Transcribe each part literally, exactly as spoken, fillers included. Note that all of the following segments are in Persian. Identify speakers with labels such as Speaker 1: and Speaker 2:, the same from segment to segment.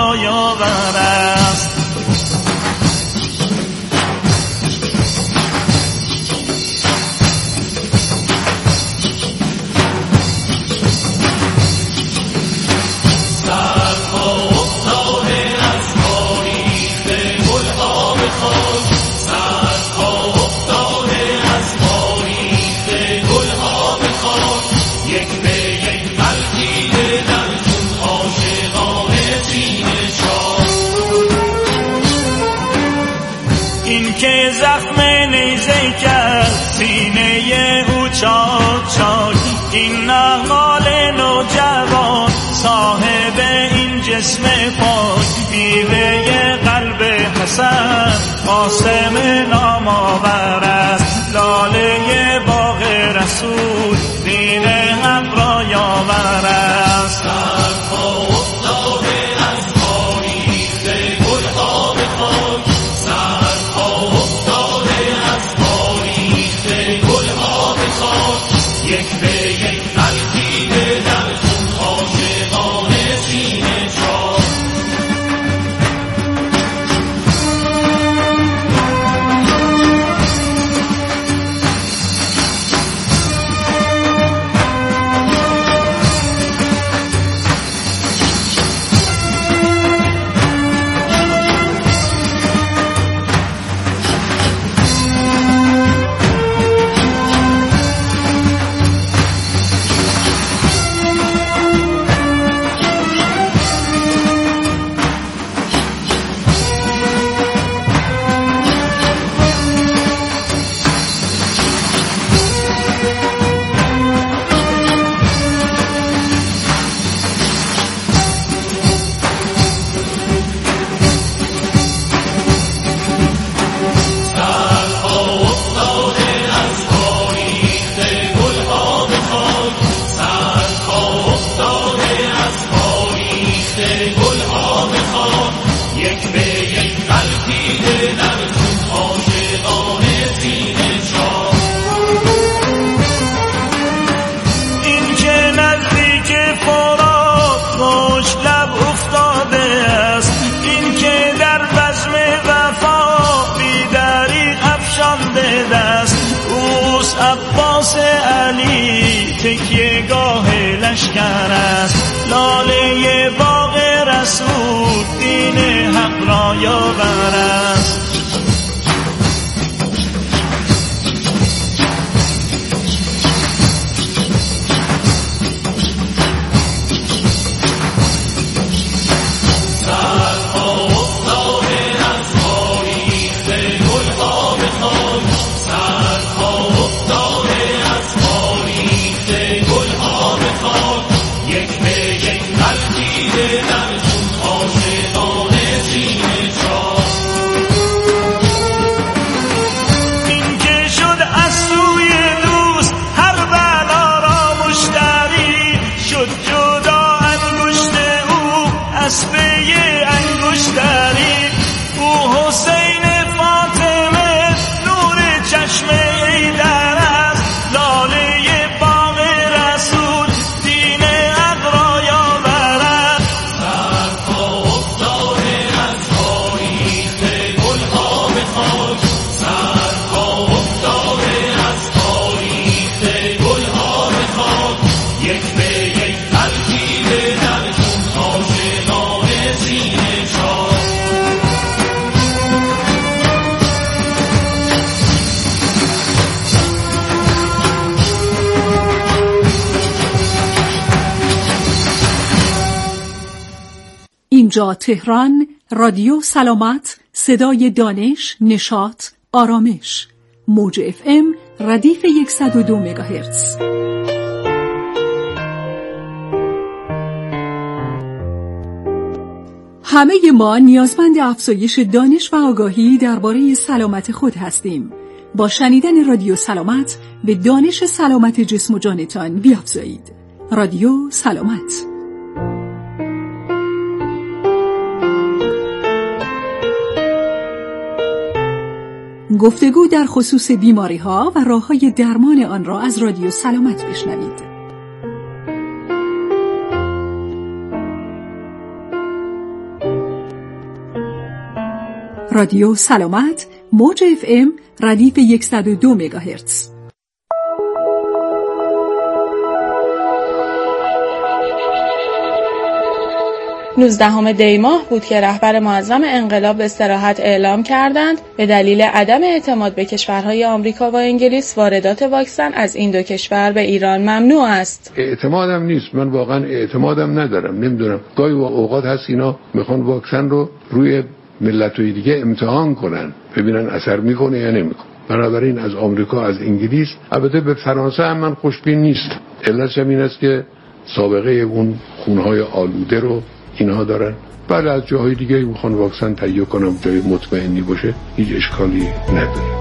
Speaker 1: را یاور است. که زخم نیزه کرد سینه او چاک چاک، این نهال نوجوان صاحب این جسم پاک، میوه قلب حسن قاسم نامآور است. لاله باغ رسول دین حق را یاور است. تکیه گاه لشکر است. لاله باغ رسول دین حق را یاور است.
Speaker 2: اینجا تهران، رادیو سلامت، صدای دانش، نشاط، آرامش، موج اف ام ردیف صد و دو مگاهرتز. همه ما نیازمند افزایش دانش و آگاهی درباره سلامت خود هستیم. با شنیدن رادیو سلامت به دانش سلامت جسم و جانتان بیافزایید. رادیو سلامت. گفتگو در خصوص بیماری‌ها و راه‌های درمان آن را از رادیو سلامت بشنوید. رادیو سلامت، موج اف ام ردیف صد و دو مگاهرتز.
Speaker 3: نوزدهم دی ماه بود که رهبر معظم انقلاب به استراحت اعلام کردند به دلیل عدم اعتماد به کشورهای آمریکا و انگلیس واردات واکسن از این دو کشور به ایران ممنوع است.
Speaker 4: اعتمادم نیست، من واقعا اعتمادم ندارم. نمیدونم گاهی اوقات هست اینا میخوان واکسن رو روی ملت‌های دیگه امتحان کنن ببینن اثر میکنه یا نمیکنه. بنابراین از آمریکا، از انگلیس، البته به فرانسه هم من خوشبین نیستم. علتش این است که سابقه اون خونهای آلوده رو اینها دارن. بله از جاهای دیگه میخوان واکسن تهیه کنم جای مطمئنی باشه، هیچ اشکالی نداره.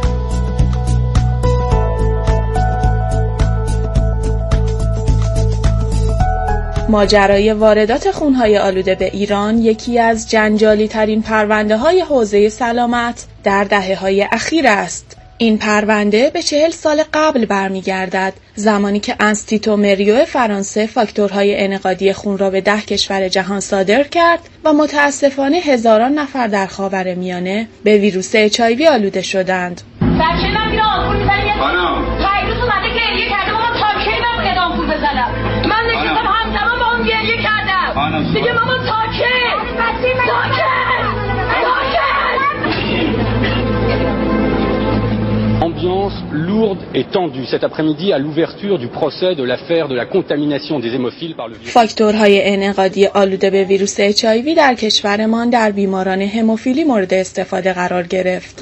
Speaker 3: ماجرای واردات خونهای آلوده به ایران یکی از جنجالی ترین پرونده های حوزه سلامت در دهه های اخیر است. این پرونده به چهل سال قبل برمیگردد، زمانی که انستیتو مریو فرانسه فاکتورهای انعقادی خون را به ده کشور جهان صادر کرد و متاسفانه هزاران نفر در خاورمیانه به ویروس اچ آی وی آلوده شدند.
Speaker 5: بچه من میره آمپول میزنی خانم پیروز اومده گریه کرده ماما تا کی باید آمپول بزنم؟ من نشستم همزمان با اون گریه کردم دیگه ماما تا کی؟ تا کی؟
Speaker 6: Ambiance lourde et tendue cet après-midi à l'ouverture du procès de l'affaire de la contamination des hémophiles par le virus.
Speaker 3: فاکتورهای انعقادی آلوده به ویروس اچ آی وی در کشورمان در بیماران هموفیلی مورد استفاده قرار گرفت.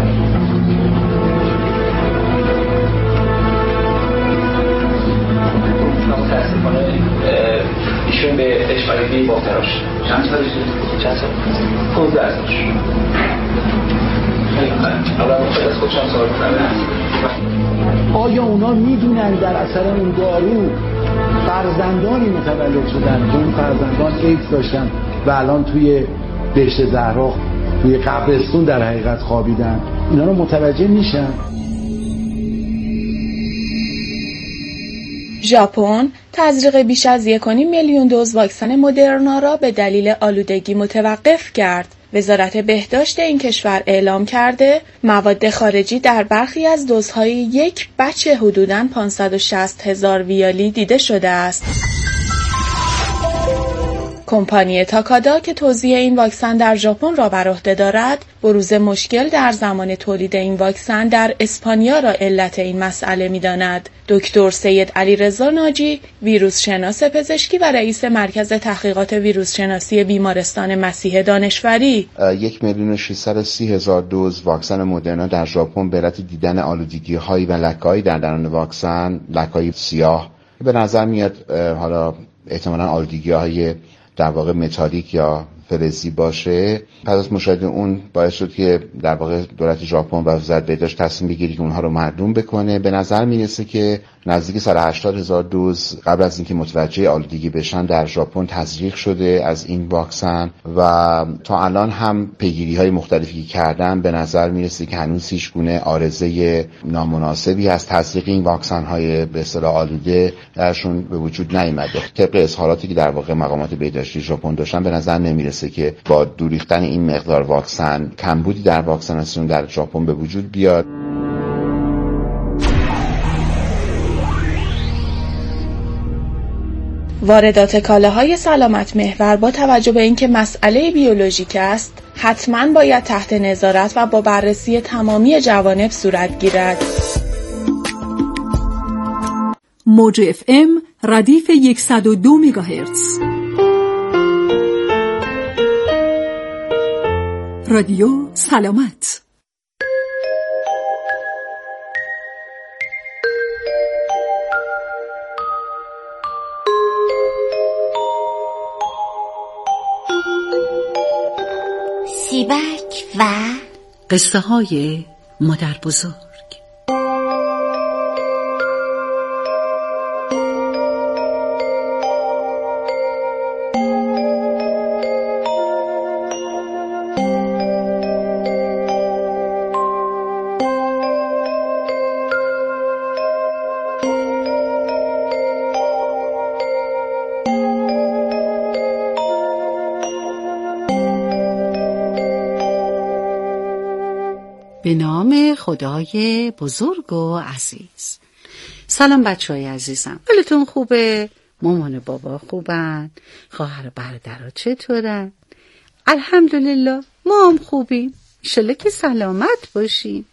Speaker 7: ایشون به اچ آی وی مبتلا شد. چند سالشه؟ چند سال؟ پانزده سالشه.
Speaker 8: آیا اونا میدونن در اثر اون دارو فرزندانی متولد شدن که اون فرزندان ایدز داشتن و الان توی بهشت زهرا توی قبرستون در حقیقت خوابیدن؟ اینا رو متوجه میشن؟
Speaker 3: ژاپن تزریق بیش از یک و نیم میلیون دوز واکسن مدرنا را به دلیل آلودگی متوقف کرد. وزارت بهداشت این کشور اعلام کرده مواد خارجی در برخی از دوزهای یک بچه حدوداً پانصد و شصت هزار ویالی دیده شده است. کمپانی تاکادا که توزیع این واکسن در ژاپن را بر عهده دارد، بروز مشکل در زمان تولید این واکسن در اسپانیا را علت این مسئله می‌داند. دکتر سید علیرضا ناجی، ویروس شناس پزشکی و رئیس مرکز تحقیقات ویروس شناسی بیمارستان مسیح دانشوری،
Speaker 9: یک میلیون و ششصد و سی هزار دوز واکسن مدرنا در ژاپن به علت دیدن آلودگی‌هایی و لکه‌هایی در درون واکسن، لکه‌های سیاه، به نظر میاد حالا احتمالاً آلودگی‌های در واقع متالیک یا فلزی باشه. پس از مشاهده اون باعث شد که در واقع دولت ژاپن و وزارت بهداشت تصمیم بگیره که اونها رو محروم بکنه. به نظر میرسه که نزدیک صد و هشتاد هزار دوز قبل از اینکه متوجه آلودگی بشن در ژاپن تزریق شده از این واکسن و تا الان هم پیگیری‌های مختلفی کردن به نظر میرسه که هنوز هیچ گونه عارضه نامناسبی از تزریق این واکسن‌های به اصطلاح آلوده درشون به وجود نیامده. طبق اظهاراتی که در واقع مقامات بهداشتی ژاپن داشتن به نظر نمیرسه که با دور ریختن این مقدار واکسن کمبودی در واکسیناسیون در ژاپن به وجود بیاد.
Speaker 3: واردات کالاهای سلامت محور با توجه به اینکه مسئله بیولوژیک است، حتماً باید تحت نظارت و با بررسی تمامی جوانب صورت گیرد.
Speaker 2: موج اف ام ردیف صد و دو مگاهرتز. رادیو سلامت.
Speaker 10: سیبک و
Speaker 2: قصه های مادر بزرگ.
Speaker 11: به نام خدای بزرگ و عزیز. سلام بچه های عزیزم، حالتون خوبه؟ مامان و بابا خوبن؟ خواهر و برادرها چطورن؟ الحمدلله ما هم خوبیم، انشالله که سلامت باشیم.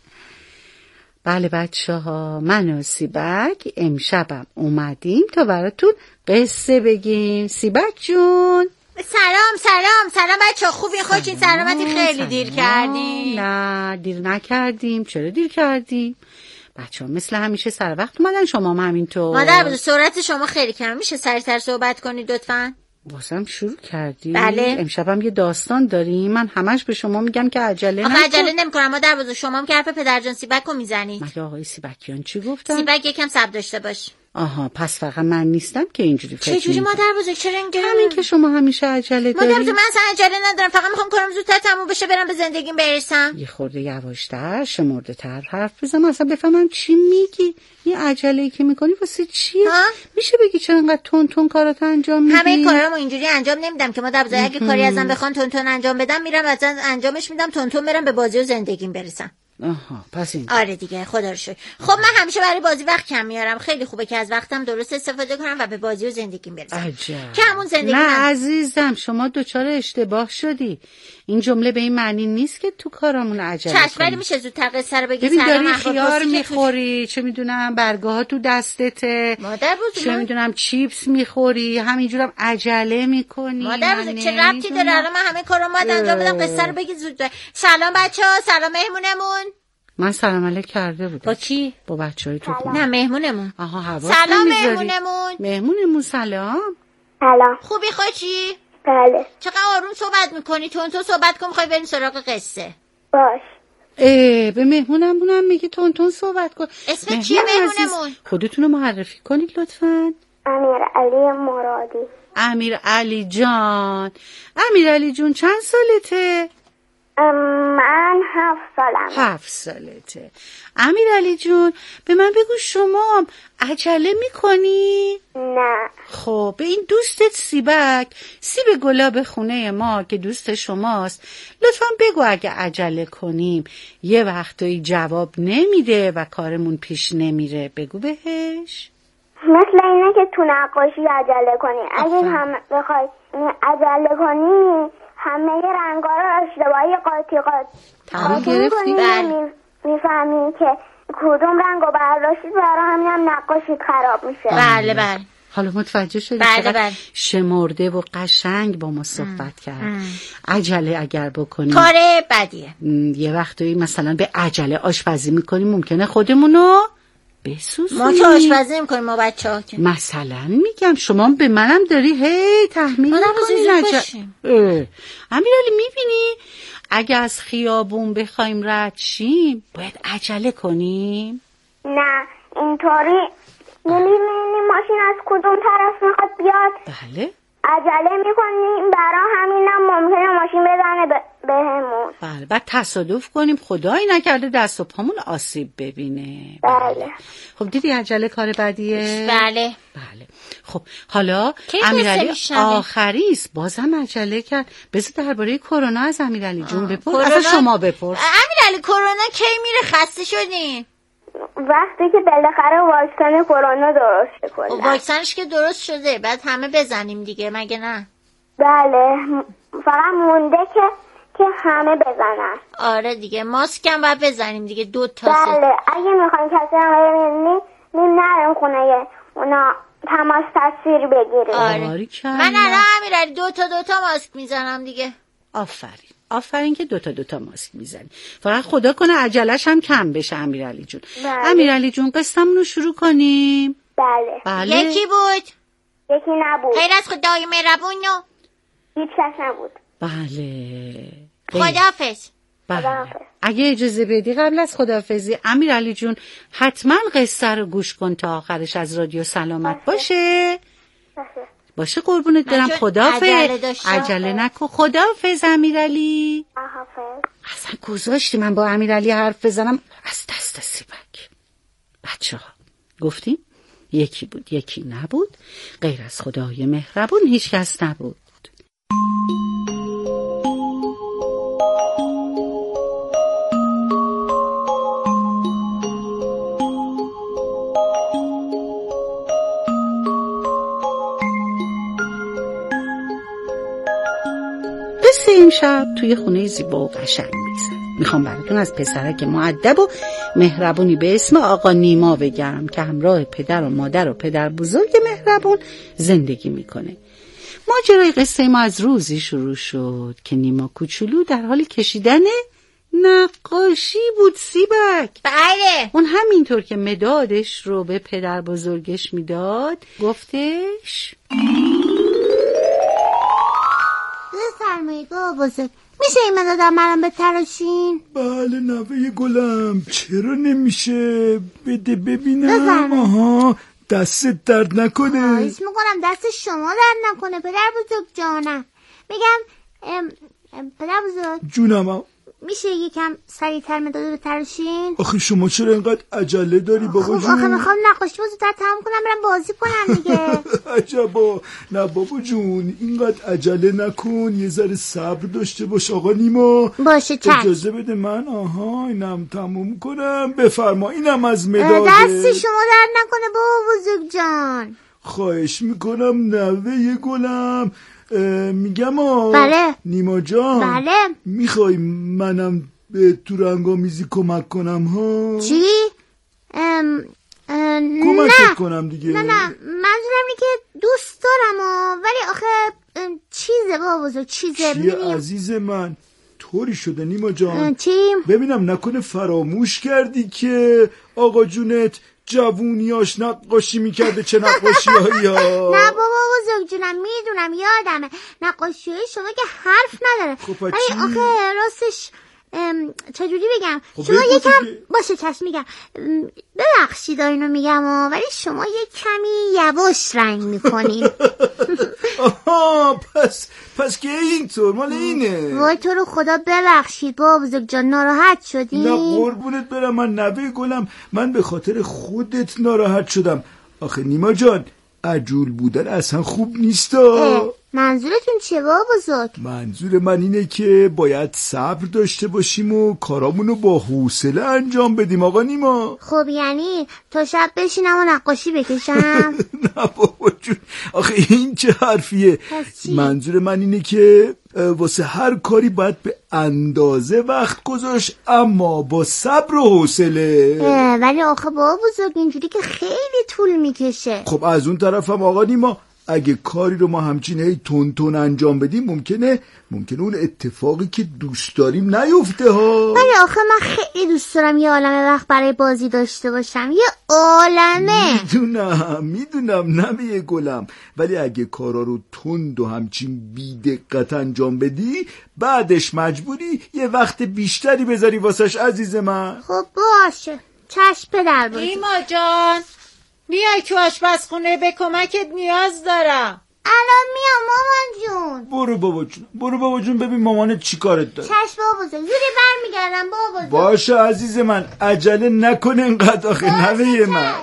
Speaker 11: بله بچه ها، من و سیبک امشبم اومدیم تا براتون قصه بگیم. سیبک جون
Speaker 10: سلام سلام سلام بچه ها، خوبی؟ خودتون سلامتی؟ خیلی سلام. دیر کردیم.
Speaker 11: نه دیر نکردیم. چرا دیر کردیم؟ بچه ها مثل همیشه سر وقت اومدن، شما هم همینطور.
Speaker 10: مادر بود سرعت شما خیلی کم، میشه سریعتر صحبت کنید لطفاً؟
Speaker 11: بازم شروع کردی؟
Speaker 10: بله.
Speaker 11: امشبم یه داستان داریم، من همش به شما میگم که عجله نکن.
Speaker 10: آخه عجله نمیکنم مادر بزرگ، شما هم که حرف پدرجان سیبک رو میزنید.
Speaker 11: مگه آقای سیبکیان چی گفتن؟
Speaker 10: سیبک یکم صبر داشته باش.
Speaker 11: آها، پس فقط من نیستم که اینجوری فکر
Speaker 10: چه جوری مادر بزرگ؟ چرا اینجوری؟
Speaker 11: همین که شما همیشه عجله داری.
Speaker 10: مادر بزرگ من اصلا عجله ندارم، فقط میخوام کارم زودتر تموم بشه برم به زندگیم برسم.
Speaker 11: یه خورده یواشتر شمرده تر حرف بزن، اصلا بفهمم چی میگی. این عجله‌ای که میکنی واسه چیه؟ ها؟ میشه بگی چرا اینقدر تون تون کارات انجام میدی؟
Speaker 10: همه کارامو اینجوری انجام نمیدم که مادر بزرگ، اگه کاری ازم بخوان تون تون انجام بدم میرم اصلا انجامش میدم، تون تون برم به بازی و زندگیم برسم.
Speaker 11: آها پس این
Speaker 10: آره دیگه، خدا رو شکر. خب من همیشه برای بازی وقت کم میارم، خیلی خوبه که از وقتم درست استفاده کنم و به بازی و زندگیم برسم.
Speaker 11: عجب.
Speaker 10: که همون زندگی
Speaker 11: نه
Speaker 10: هم...
Speaker 11: عزیزم شما دوچار اشتباه شدی. این جمله به این معنی نیست که تو کارامون عجله کنی.
Speaker 10: چشم، ولی میشه زودتر قصه رو بگی.
Speaker 11: ببین داری خیار میخوری، چه میدونم برگاه ها تو دستته،
Speaker 10: مادر بزرگ
Speaker 11: چه میدونم چیپس میخوری، همینجورم عجله میکنی.
Speaker 10: مادر بزرگ چه ربطی داره؟ الان من همه کارامو باید انجام بدم، قصه رو بگی زودتر. سلام بچه‌ها، سلام مهمونمون.
Speaker 11: من سلام علیک کرده بودم.
Speaker 10: با کی؟
Speaker 11: با بچه‌های تو خونه.
Speaker 10: نه مهمونمون.
Speaker 11: آها حواس
Speaker 10: سلام
Speaker 11: نمیذاری.
Speaker 10: مهمونمون.
Speaker 11: مهمونمون سلام.
Speaker 12: سلام.
Speaker 10: خوبی خوشی؟
Speaker 12: بله.
Speaker 10: چقدر آروم صحبت میکنی؟ تون تو صحبت کن، میخوای بریم سراغ قصه.
Speaker 12: باش.
Speaker 11: اه به مهمونمونم میگی تون تون صحبت کن.
Speaker 10: اسم چیه مهمونمون؟
Speaker 11: خودتونو معرفی کنید لطفاً.
Speaker 12: امیر علی مرادی.
Speaker 11: امیر علی جان. امیر علی جون چند سالته؟
Speaker 12: من هفت سالم.
Speaker 11: هفت سالته. امیر علی جون به من بگو شما عجله میکنی؟
Speaker 12: نه.
Speaker 11: خب به این دوستت سیبک، سیب گلاب خونه ما که دوست شماست، لطفا بگو اگه عجله کنیم یه وقتایی جواب نمیده و کارمون پیش نمیره، بگو بهش.
Speaker 12: مثل اینه که تو نقاشی عجله کنی، اگه هم بخوای عجله کنی همه رنگا رو اشتباهی قاطی قاطی
Speaker 11: گرفتی؟
Speaker 12: بله. میفهمی که کدوم رنگو برداشتید، برای همین هم نقاشی خراب میشه.
Speaker 10: بله بله.
Speaker 11: حالا متوجه شدی؟
Speaker 10: بله بله.
Speaker 11: شمرده و قشنگ با ما صحبت کرد. عجله اگر بکنیم
Speaker 10: کار بدیه.
Speaker 11: یه وقتایی مثلا به عجله آشپزی میکنیم ممکنه خودمونو بسوزونیم.
Speaker 10: ما که آشپزی نمی‌کنیم ما بچه‌ها که.
Speaker 11: مثلا میگم شما به منم داری هی تحمیل می‌کنی عجله. امیرعلی میبینی اگه از خیابون بخوایم رد شیم باید عجله کنیم؟
Speaker 12: نه اینطوری نمی‌بینی ماشین از کدوم طرف میخواد بیاد.
Speaker 11: بله.
Speaker 12: عجله میکنیم، برای همینم ممکنه ماشین بزنه بهمون.
Speaker 11: بله بعد تصادف کنیم، خدایی نکرده دست و پامون آسیب ببینه.
Speaker 12: بله.
Speaker 11: خب دیدی عجله کار بدیه؟
Speaker 10: بله.
Speaker 11: بله. خب حالا امیرعلی آخریست بازم عجله کرد. بذار درباره کرونا از امیرعلی جون بپرس. اصلا شما بپرس.
Speaker 10: امیرعلی کرونا کی میره؟ خسته شدین؟
Speaker 12: وقتی که بالاخره واکسن کرونا درست شده.
Speaker 10: واکسنش که درست شده بعد همه بزنیم دیگه، مگه نه؟
Speaker 12: بله فقط مونده که که همه بزنن.
Speaker 10: آره دیگه ماسک هم باید بزنیم دیگه، دو تا.
Speaker 12: بله اگه میخواین کسی هم ببینید نیم نرم خونه اونا تماس تصویر بگیره.
Speaker 10: آره من الان امیرعلی دو تا دو تا ماسک میزنم دیگه.
Speaker 11: آفرین آفرین که دوتا دوتا ماسک میزنی. فقط خدا کنه عجلش هم کم بشه امیرعلی جون.
Speaker 12: بله.
Speaker 11: امیرعلی جون قصه‌مون رو شروع کنیم.
Speaker 12: بله.
Speaker 11: بله.
Speaker 10: یکی بود؟
Speaker 12: یکی نبود.
Speaker 10: غیر از خدای مهربون و
Speaker 12: هیچ کس نبود.
Speaker 11: بله.
Speaker 10: خداحافظ.
Speaker 11: بله. اگه اجازه بدی قبل از خداحافظی امیرعلی جون حتما قصه رو گوش کن تا آخرش از رادیو سلامت باشه. باشه. باشه قربونت برم. خداحافظ. عجله, عجله نکن. خداحافظ امیرعلی.
Speaker 12: خداحافظ.
Speaker 11: اصلا گذاشتی من با امیرعلی حرف بزنم از دست سیبک. بچه‌ها گفتیم یکی بود یکی نبود، غیر از خدای مهربون هیچ کس نبود. قصه این شب توی خونه زیبا و قشنگ میگذره. میخوام براتون از پسرک مؤدب و مهربونی به اسم آقا نیما بگم که همراه پدر و مادر و پدر بزرگ مهربون زندگی میکنه. ماجرای قصه ما از روزی شروع شد که نیما کوچولو در حال کشیدن نقاشی بود. سیبک
Speaker 10: بله.
Speaker 11: اون همینطور که مدادش رو به پدر بزرگش میداد گفتش
Speaker 12: بفرمایید بابا بزرگ، میشه این مدادم برام بتراشین؟
Speaker 13: بله نوه گلم، چرا نمیشه؟ بده ببینم.
Speaker 12: بفرمایید.
Speaker 13: آها دستت درد نکنه.
Speaker 12: خواهش میکنم دست شما درد نکنه پدر بزرگ جانم. میگم ام ام پدر بزرگ
Speaker 13: جونم،
Speaker 12: میشه یکم سریعتر مداد بتراشین؟
Speaker 13: آخه شما چرا اینقدر عجله داری بابا
Speaker 12: خب
Speaker 13: جون؟
Speaker 12: آخه میخوام نقاشی رو زودتر تمام کنم برم بازی کنم دیگه.
Speaker 13: عجبا. نه بابا جون اینقدر عجله نکن، یه ذره صبر داشته باش آقا نیما.
Speaker 12: باشه چشم.
Speaker 13: اجازه بده من آها اینم تموم کنم. بفرما اینم از مداده.
Speaker 12: دستی شما درد نکنه بابا بزرگ جان.
Speaker 13: خواهش میکنم نوه گلم. میگم آه
Speaker 12: بله
Speaker 13: نیما جان.
Speaker 12: بله
Speaker 13: میخوای منم به تو رنگامیزی کمک کنم ها؟
Speaker 12: چی؟ ام
Speaker 13: کمکت کنم دیگه.
Speaker 12: نه نه منظورم اینه که دوست دارم ها، ولی آخه چیزه بابا بزرگ چیزه.
Speaker 13: چیه عزیز من؟ طوری شده نیما جان.
Speaker 12: چی؟
Speaker 13: ببینم نکنه فراموش کردی که آقا جونت جوونیاش نقاشی میکرده چه نقاشی هایی ها؟
Speaker 12: نه بابا بزرگ جونم میدونم یادمه نقاشی های شما که حرف نداره.
Speaker 13: خب
Speaker 12: ولی آخه راستش چجوری بگم
Speaker 13: خب
Speaker 12: شما یکم
Speaker 13: دیگه.
Speaker 12: باشه چشم میگم ببخشید اینو میگم ها، ولی شما یک کمی یواش رنگ میکنین.
Speaker 13: آها پس پس که اینطور مال اینه.
Speaker 12: وای تو رو خدا ببخشید بابا بزرگ جان ناراحت شدی؟
Speaker 13: نه قربونت برم من نوه گلم، من به خاطر خودت ناراحت شدم. آخه نیما جان عجول بودن اصلا خوب نیستا.
Speaker 12: منظورتون چیه بابا بزرگ؟
Speaker 13: منظور من اینه که باید صبر داشته باشیم و کارامونو با حوصله انجام بدیم آقا نیما.
Speaker 12: خب یعنی تا شب بشینم و نقاشی بکشم؟
Speaker 13: نه بابا جون آخه این چه حرفیه؟ منظور من اینه که واسه هر کاری باید به اندازه وقت گذاشت اما با صبر و حوصله.
Speaker 12: ولی آخه بابا بزرگ اینجوری که خیلی طول میکشه.
Speaker 13: خب از اون طرفم آقا نیما اگه کاری رو ما همچین هی تون تون انجام بدیم ممکنه ممکنه اون اتفاقی که دوست داریم نیفته ها.
Speaker 12: ولی آخه من خیلی دوست دارم یه عالمه وقت برای بازی داشته باشم، یه عالمه.
Speaker 13: میدونم میدونم نمیه گلم، ولی اگه کارا رو تند و همچین بی‌دقت انجام بدی بعدش مجبوری یه وقت بیشتری بذاری واسش عزیز من.
Speaker 12: خب باشه چشم پدر بزرگ.
Speaker 10: نیما جان بیای تو آشپزخونه به کمکت نیاز دارم.
Speaker 12: الان میام مامان جون.
Speaker 13: برو بابا جون برو بابا جون ببین مامانت چی کارت داره.
Speaker 12: چشم بابا بزرگ زودی برمیگردم بابا بزرگ.
Speaker 13: باشه عزیز من عجله نکنه اینقدر آخه نوه من.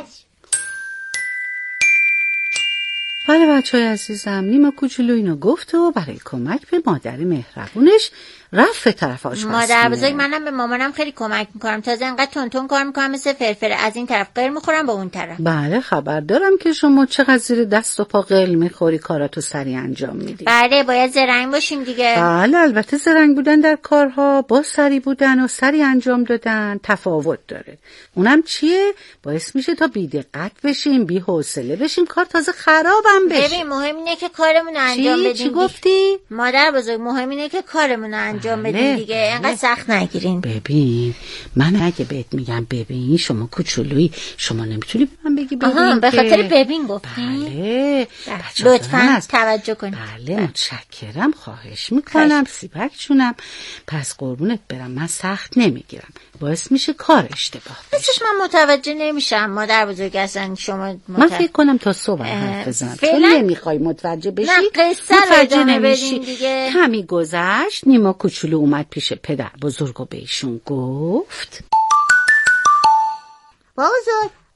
Speaker 11: بله بچه های عزیزم نیما کوچولو اینو گفت و برای کمک به مادر مهربونش رفت به طرف آشپزخونه.
Speaker 10: مادر بزرگ منم به مامانم خیلی کمک میکنم، تازه انقدر تون تون کار میکنم مثل فرفره، از این طرف قل میخورم با اون طرف.
Speaker 11: بله خبر دارم که شما چقدر زیر دست و پا قل میخوری کاراتو سریع انجام میدی.
Speaker 10: بله باید زرنگ باشیم دیگه.
Speaker 11: بله البته زرنگ بودن در کارها با سریع بودن و سریع انجام دادن تفاوت داره. اونم چیه؟ باعث میشه تا بی‌دقت بشیم بی حوصله بشیم کار تازه خرابم بشه.
Speaker 10: ببین مهم اینه که کارمون رو انجام بدیم.
Speaker 11: چی گفتی؟
Speaker 10: مادر بزرگ مهم اینه که کارمون رو انجام بدیم دیگه، انقدر سخت نگیرین.
Speaker 11: ببین من اگه بهت میگم ببین شما کوچولویی شما نمیتونی به من بگی ببین.
Speaker 10: آها به خاطر ببین گفتین؟
Speaker 11: بله
Speaker 10: لطفاً توجه کنید.
Speaker 11: بله متشکرم خواهش میکنم سیبک جونم. پس قربونت برم من سخت نمیگیرم، باعث میشه کار اشتباه بشه.
Speaker 10: بسش من متوجه نمیشم مادر بزرگ اصلا شما متوجه...
Speaker 11: من فکر کنم تا صبح حرف بزنم چون نمیخوای متوجه بشی.
Speaker 10: نه قصه
Speaker 11: متوجه نمیشی
Speaker 10: دیگه.
Speaker 11: کمی گذشت نیما کوچولو اومد پیش پدر بزرگ و بهشون گفت
Speaker 12: بابا بزرگ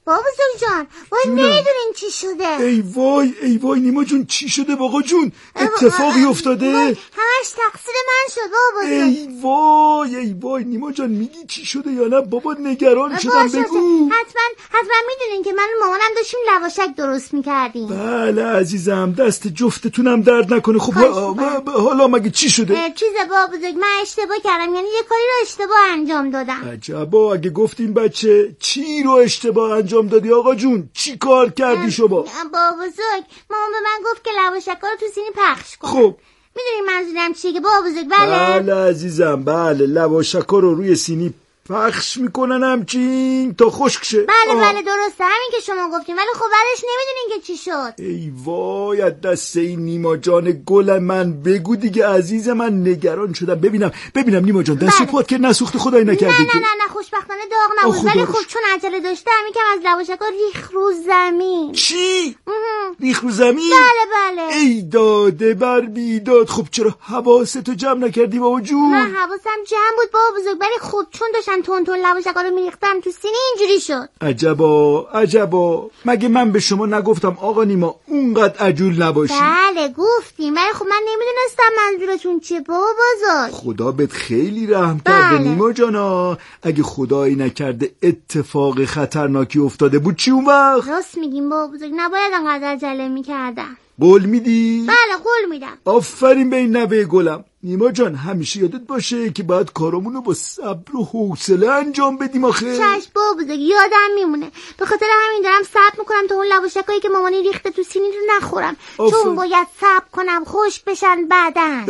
Speaker 12: بابا بزرگ جان وای نمیدونین چی شده.
Speaker 13: ای وای ای وای نیما جون چی شده بابا جون؟ اتفاقی افتاده؟
Speaker 12: همش تقصیر من شد بابا بزرگ.
Speaker 13: ای وای ای وای نیما جان میگی چی شده یا نه؟ بابا نگران شدم بگو.
Speaker 12: حتما حتما میدونین که من و مامانم داشتیم لواشک درست میکردیم.
Speaker 13: بله عزیزم دست جفتتونم درد نکنه. خب حالا مگه چی شده؟
Speaker 12: چیزه بابا بزرگ من اشتباه کردم، یعنی یه کاری رو اشتباه انجام دادم.
Speaker 13: عجبا اگه گفتیم بچه چی رو اشتباه انجام دادی آقا جون؟ چی کار کردی شما؟
Speaker 12: بابا بزرگ مامان به من گفت که لواشک‌ها رو تو سینی پخش کن.
Speaker 13: خب
Speaker 12: میدونی منظورم چیه که بابا بزرگ؟ بله
Speaker 13: بله عزیزم بله لواشک‌ها رو روی سینی پخش میکنن همچین تا خشک شه.
Speaker 12: بله بله درسته همین که شما گفتیم، ولی خب بعدش نمیدونین که چی شد.
Speaker 13: ای وای از دست این نیما جان گل من بگو دیگه عزیز من، نگران شدم. ببینم ببینم نیما جان دست پات که نسوخته خدای نکردی.
Speaker 12: نه نه نه نه خوشبختانه داغ نبود، ولی خب چون عجله داشتم یکم از لواشک‌ها ریخ رو زمین.
Speaker 13: چی؟ ریخ رو زمین؟
Speaker 12: بله بله.
Speaker 13: ای داده بر بیداد. خب چرا حواستو جمع نکردی بابا جون؟
Speaker 12: من حواسم جمع بود بابا بزرگ، ولی خب چون داشتم تون تون لواشک‌ها رو میریختم تو سینی اینجوری شد.
Speaker 13: عجبا عجبا مگه من به شما نگفتم آقا نیما اونقدر عجول نباشی؟
Speaker 12: بله گفتیم، ولی خب من نمیدونستم منظورتون چیه بابا بزرگ.
Speaker 13: خدا بهت خیلی رحم کرده. بله. نیما جانا اگه خدایی نکرده اتفاق خطرناکی افتاده بود چی اون وقت؟
Speaker 12: راست میگیم بابا بزرگ، نباید انقدر عجله میکردم.
Speaker 13: قول میدی؟
Speaker 12: بله قول میدم.
Speaker 13: آفرین به این نوه گلم. نیما جان همیشه یادت باشه که باید کارامونو با صبر و حوصله انجام بدیم آخه.
Speaker 12: چشم بابا بزرگ یادم میمونه. به خاطر همین دارم صبر میکنم تا اون لواشکایی که مامانی ریخته تو سینی رو نخورم. آفر. چون باید صبر کنم خشک بشن بعدن.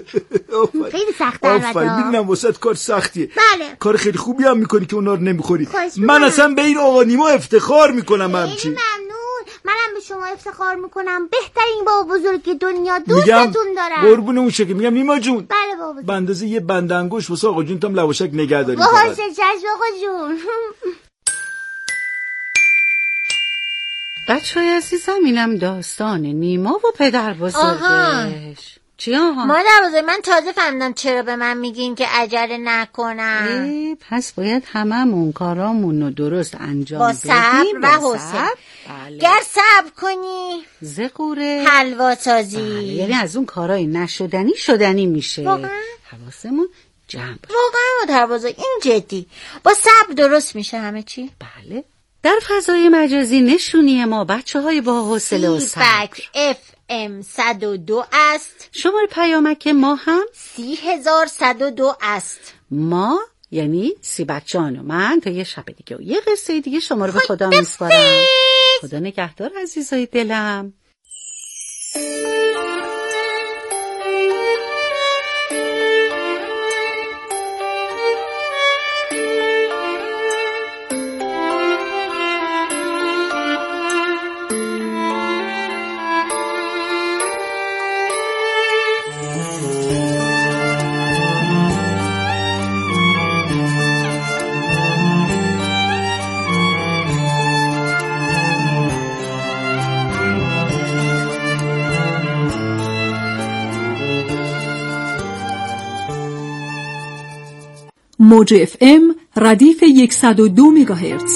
Speaker 12: خیلی سخته البته.
Speaker 13: آفرین میدونم واسط کار سختیه.
Speaker 12: بله.
Speaker 13: کار خیلی خوبی هم میکنی که اونا رو نمیخوری. من اصلا به این آقا نیما افتخار میکنم همچین.
Speaker 12: منم به شما افتخار میکنم، بهترین بابا بزرگ دنیا دوستتون دارم.
Speaker 13: قربون اون شکل میگم نیما جون.
Speaker 12: بله بابا بزرگ.
Speaker 13: به اندازه یه بند انگوش واسه آقا جون تام لواشک نگه داریم.
Speaker 12: باشه چشم آقا جون.
Speaker 11: بچه‌های عزیزم اینم داستان نیما و پدر بزرگش. چی آها؟
Speaker 10: مادر بزرگ من تازه فهمیدم چرا به من میگین که عجله نکنم.
Speaker 11: پس باید هممون کارامون رو درست انجام بدیم
Speaker 10: با صبر و حوصله. بله. گر صبر کنی
Speaker 11: زقوره
Speaker 10: حلوا سازی.
Speaker 11: بله. یعنی از اون کارهای نشدنی شدنی میشه.
Speaker 10: واقعا
Speaker 11: حواسمون جمع باشه.
Speaker 10: واقعا مادر بزرگ این جدی با صبر درست میشه همه چی.
Speaker 11: بله. در فضای مجازی نشونی ما بچه های با حوصله و صبر
Speaker 10: اف ام صد و دو است.
Speaker 11: شماره پیامک ما هم
Speaker 10: سی هزار صد و دو است.
Speaker 11: ما یعنی سیبت جان و من تا یه شب دیگه و یه قصه دیگه شما رو به خدا میسپارم. خدا نگهدار عزیزای دلم.
Speaker 2: موج اف ام ردیف صد و دو مگاهرتز.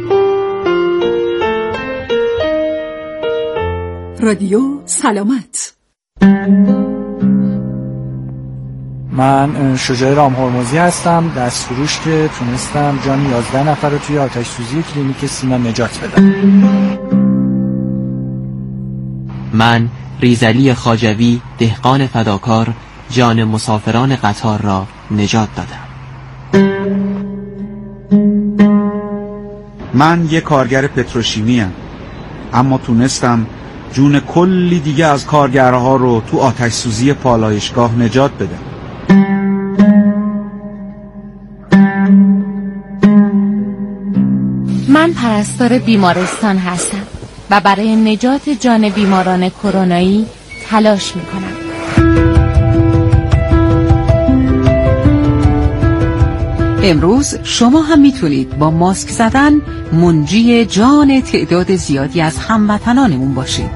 Speaker 2: رادیو سلامت.
Speaker 14: من شجاع رام هرمزی هستم، دستفروش که تونستم جان یازده نفر رو توی آتش سوزی کلینیک سینا نجات بدم.
Speaker 15: من ریزعلی خواجوی دهقان فداکار جان مسافران قطار را نجات دادم.
Speaker 16: من یک کارگر پتروشیمی ام، اما تونستم جون کلی دیگه از کارگرها رو تو آتش سوزی پالایشگاه نجات بدم.
Speaker 17: من پرستار بیمارستان هستم و برای نجات جان بیماران کرونایی تلاش میکنم.
Speaker 2: امروز شما هم میتونید با ماسک زدن منجی جان تعداد زیادی از هموطنانمون باشید.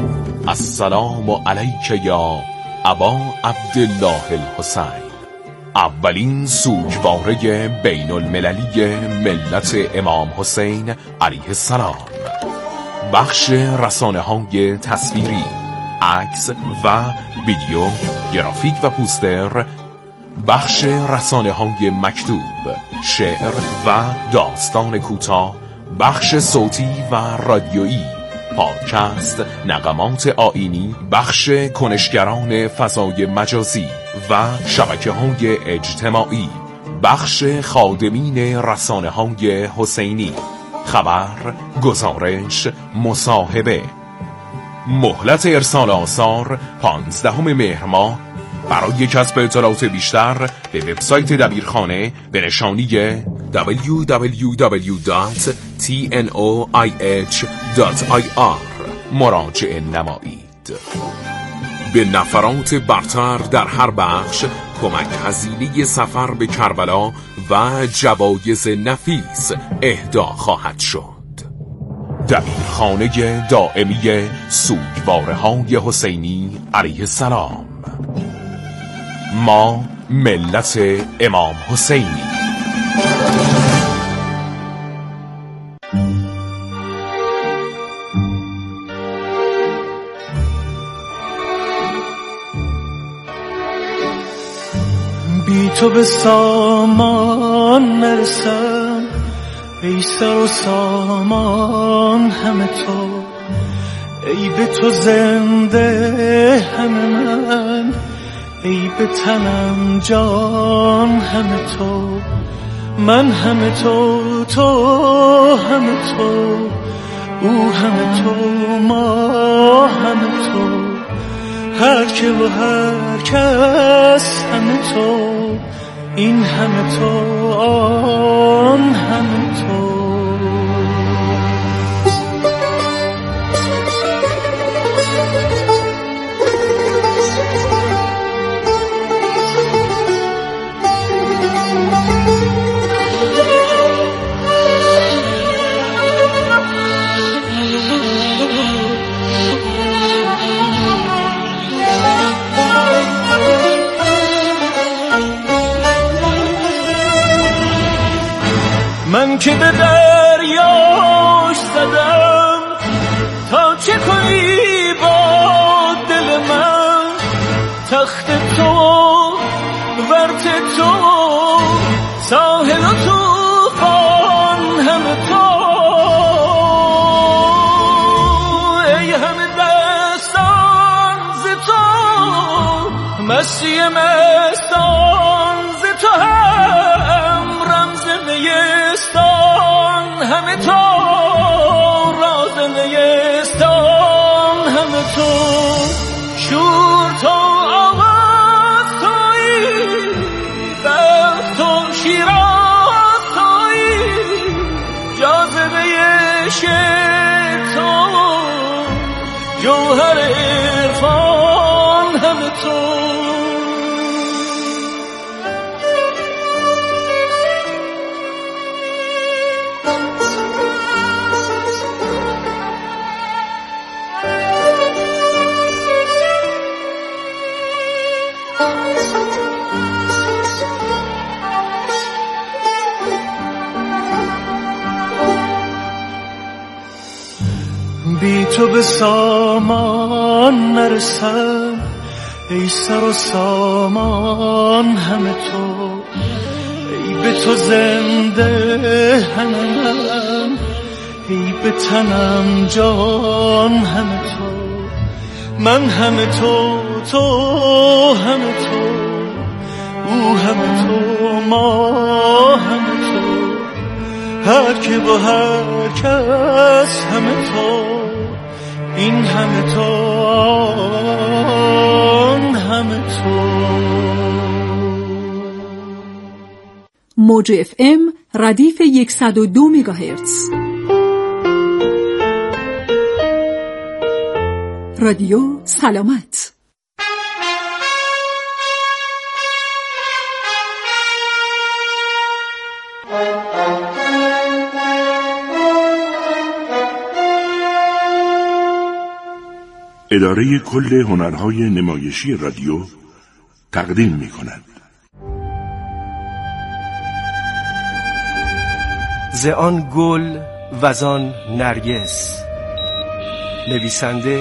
Speaker 18: السلام علیک یا ابا عبدالله الحسین. اولین سوگواره بین المللی ملت امام حسین علیه السلام. بخش رسانه های تصویری، عکس و ویدیو، گرافیک و پوستر. بخش رسانه های مکتوب، شعر و داستان کوتاه. بخش صوتی و رادیویی، پادکست، نغمات آیینی. بخش کنشگران فضای مجازی و شبکه های اجتماعی. بخش خادمین رسانه های حسینی، خبر، گزارش، مصاحبه. مهلت ارسال آثار پانزدهم مهر ماه. برای کسب اطلاعات بیشتر به وبسایت دبیرخانه به نشانی دبلیو دبلیو دبلیو دات تی ان او آی اچ دات آی آر مراجعه نمایید. به نفرات برتر در هر بخش کمک هزینه سفر به کربلا و جوایز نفیس اهدا خواهد شد. دبیرخانه دائمی سوگواره‌های حسینی علیه السلام. ما ملت امام حسینی.
Speaker 1: بی تو به سامان نرسم، ای سر و سامان همه تو، ای به تو زنده همه من، ای به تنم جان همه تو، من همه تو، تو همه تو، او همه تو، ما همه تو، هر که و هر کس همه تو، این همه تو، آن همه تو. من که به دریاش زدم تا چه کنی با دل من، تخت تو ورت تو ساحل و توفان همه تو، ای همه دستان ز تو، مسیح مستان ز تو، هم رمز نیستان همه تو، راز نیستان همه تو، شور تو آواز تویی، بخت تو شیراز تویی، جاذبه عشق تو، جوهر عرفان همه تو. بی تو به سامان نرسم، ای سر و سامان همه تو، ای به تو زنده همه من، ای به تنم جان همه تو، من همه تو، تو همه تو، او همه تو، ما همه تو، هر که با هر کس همه تو، این همه تو، آن همه تو.
Speaker 2: موج اف ام ردیف صد و دو مگاهرتز. رادیو سلامت.
Speaker 19: اداره کل هنرهای نمایشی رادیو تقدیم می کند.
Speaker 1: ز آن گل و زان نرگس. نویسنده